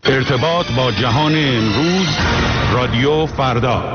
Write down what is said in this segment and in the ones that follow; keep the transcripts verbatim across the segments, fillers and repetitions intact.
ارتباط با جهان امروز، رادیو فردا.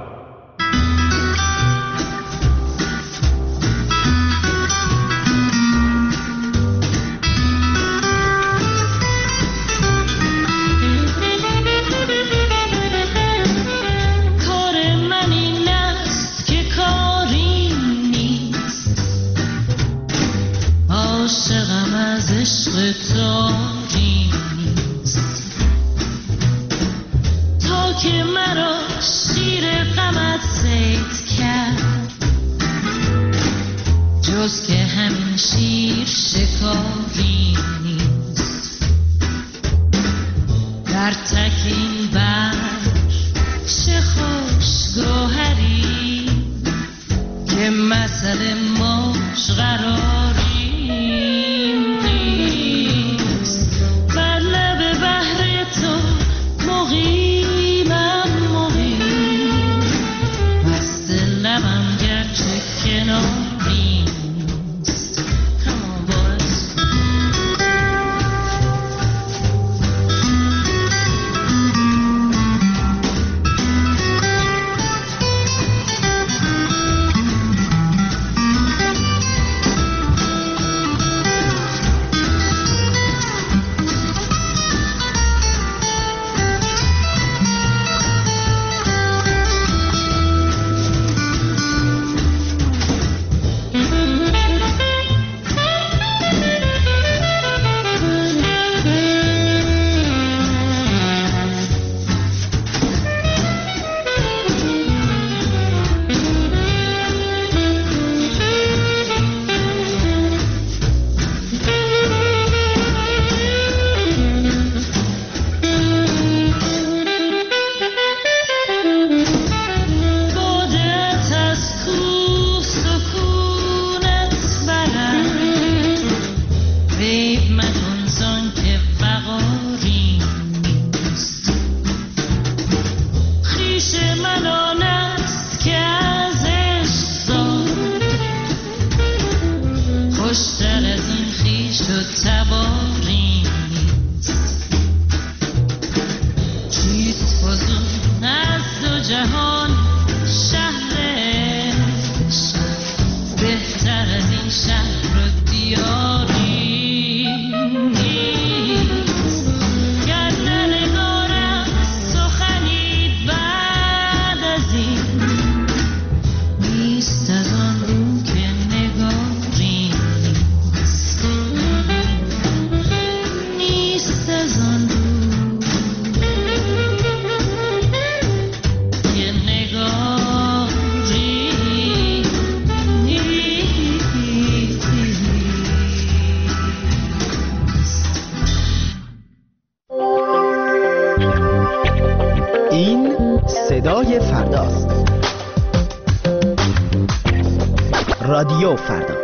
رادیو فردا.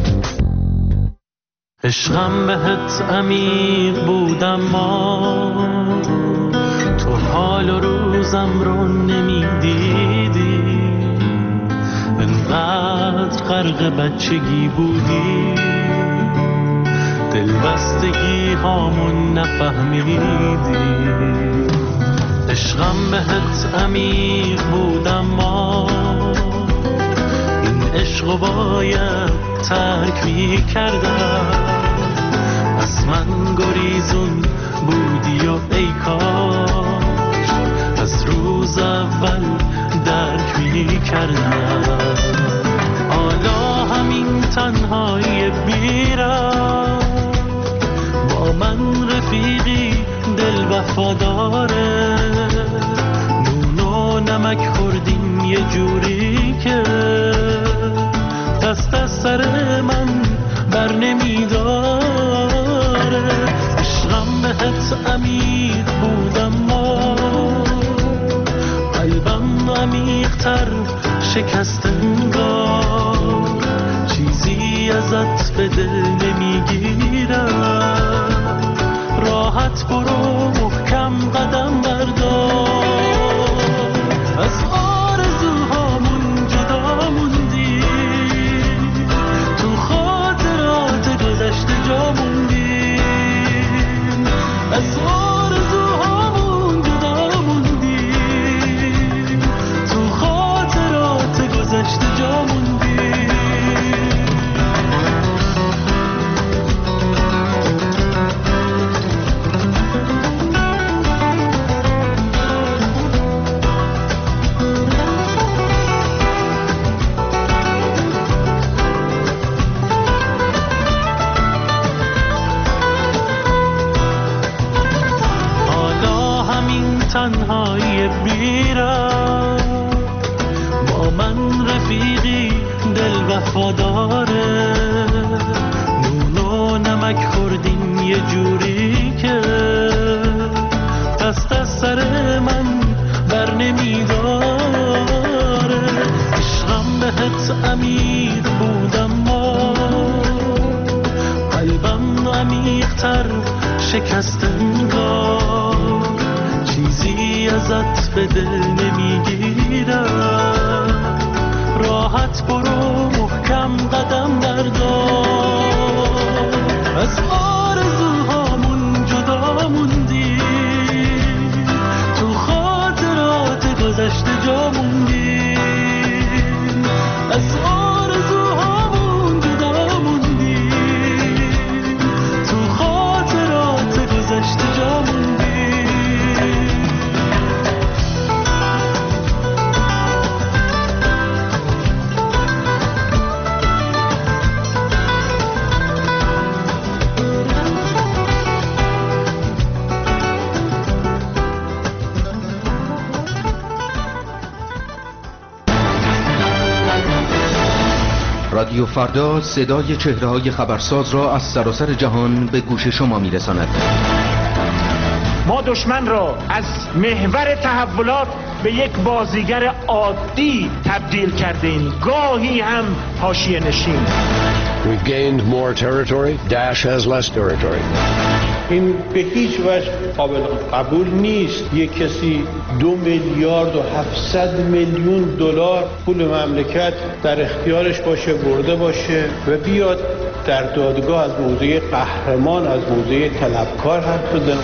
عشقم بهت عمیق بودم، ما تو حال و روزم رو نمیدیدی، انقدر غرق بچگی بودی، دلبستگی هامون نفهمیدی. عشقم بهت عمیق بودم، ما عشقو باید ترک می کردم، از من گریزون بودی و ای کاش از روز اول درک می کردم. حالا همین تنهای بیرم با من رفیقی دل وفاداره، نون و نمک خوردیم یه جوری که دست از سر من بر نمیداره. عشقم بهت عمیق بودم، ما قلبم عمیق‌تر شکست انگار، چیزی ازت به دل نمیگیرم، راحت برو محکم قدم بردار. از آرزوهامون جدا موندی، تو خاطرات گذشته جا موندی، از آرزوهامون تنهایی بیرم، با من رفیقی دل وفاداره، نون و نمک خوردیم یه جوری که دست از سر من بر نمیداره. عشقم بهت عمیق بود اما قلبم عمیق‌تر شکست انگار، چیزی ازت به دل نمیگیرم، راحت برو محکم قدم بردار. از آرزوهامون جدا موندی، تو خاطرات گذشته جا موندی، از آرزوهامون جدا موندی، تو خاطرات گذشته جا موندی. رادیو فردا صدای چهره‌های خبرساز را از سراسر جهان به گوش شما می‌رساند. ما دشمن را از محور تحولات به یک بازیگر عادی تبدیل کردیم، گاهی هم حاشیه نشین. We've gained more territory. Daesh has less territory. این به هیچ وجه قابل قبول نیست یک کسی دو میلیارد و هفتصد میلیون دلار پول مملکت در اختیارش باشه، برده باشه و بیاد در دادگاه از موضع قهرمان، از موضع طلبکار حرف بزنه.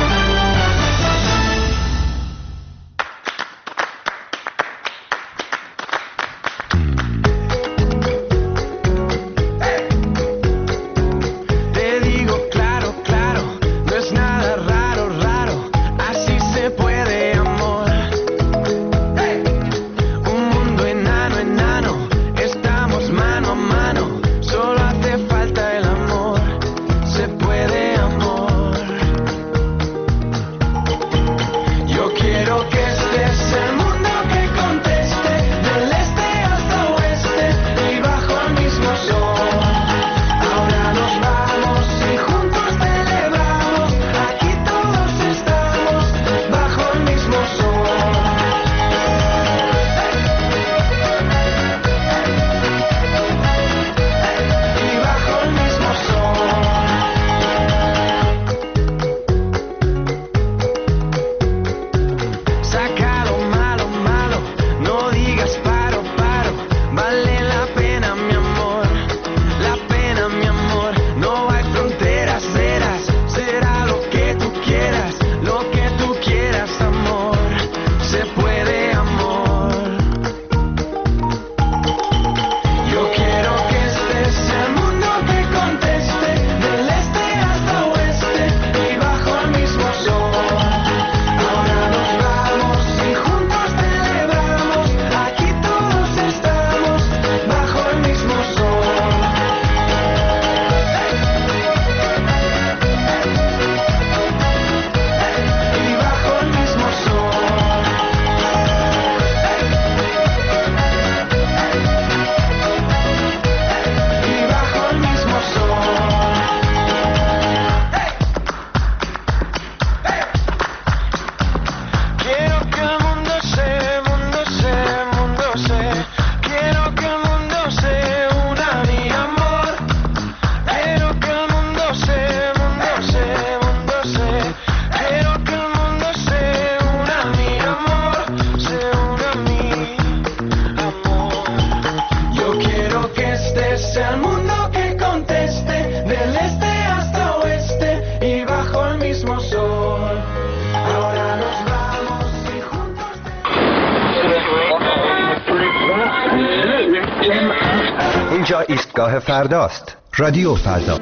اینجا ایستگاه فرداست. رادیو فردا.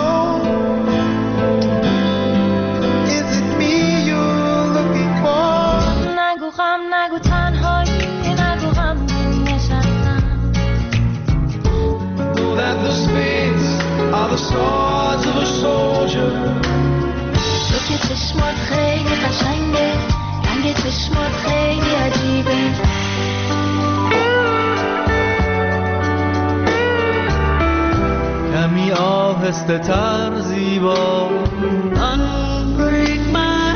نگو غم، نگو تنهایی، نگو غم نشستم. تو که چشمات خیلی قشنگه، چشمات خیلی عجیبه. کمی آهسته تر زیبا Unbreak my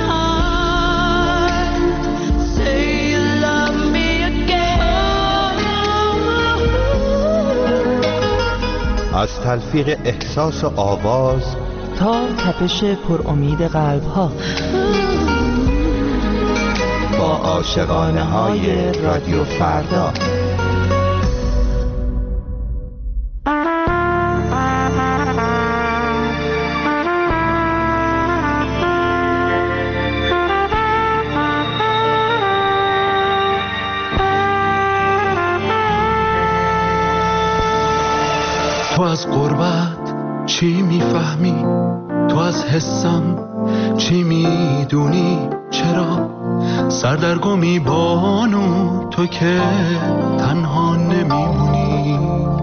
heart Say you love me again. از تلفیق احساس و آواز تا تپش پر امید قلب ها با عاشقانه های رادیو فردا. تو از غربت چی میفهمی؟ تو از حسم چی میدونی؟ چرا سردرگمی بانو تو که تنها نمیمونی؟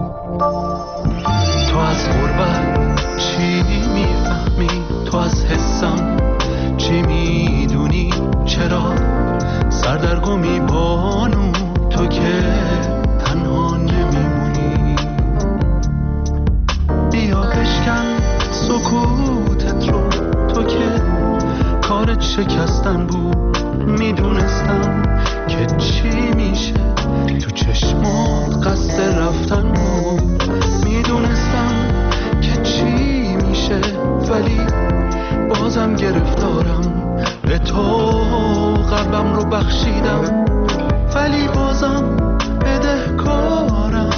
تو از غربت چی میفهمی؟ تو از حسم چی میدونی؟ چرا سردرگمی بانو تو که تنها نمیمونی؟ بیا بشکن سکوتت رو، تو که کارت شکستن بود. میدونستم که چی میشه، تو چشمات قصد رفتن بود. میدونستم که چی میشه، ولی بازم گرفتارم. به تو قلبم رو بخشیدم، ولی بازم بدهکارم.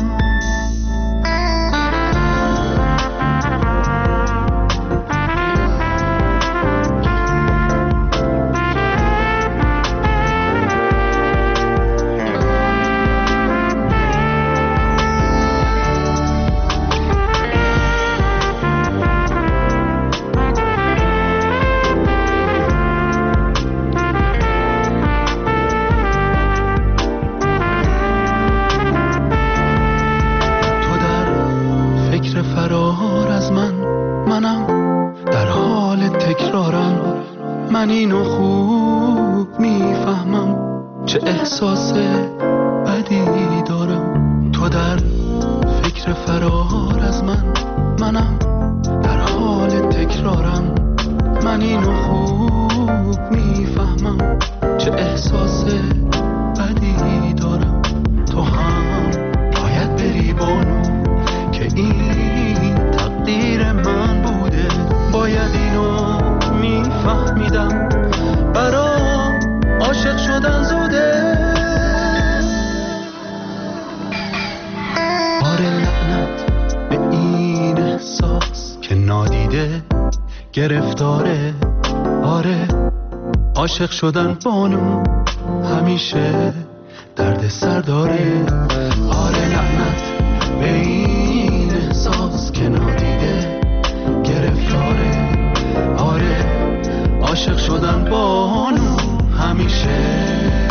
من اینو خوب میفهمم، چه احساس بدی دارم. تو در فکر فرار از من، منم در حال تکرارم. من اینو خوب میفهمم، چه احساس بدی دارم. تو هم باید بری بانو، که این تقدیر من بوده. باید اینو میفهمیدم، برام عاشق شدن زوده. آره لعنت به این احساس که نادیده گرفتاره. آره عاشق شدن بانو همیشه درد سر داره. آره لعنت به این احساس که نادیده گرفتاره. آره عاشق شدن بانو همیشه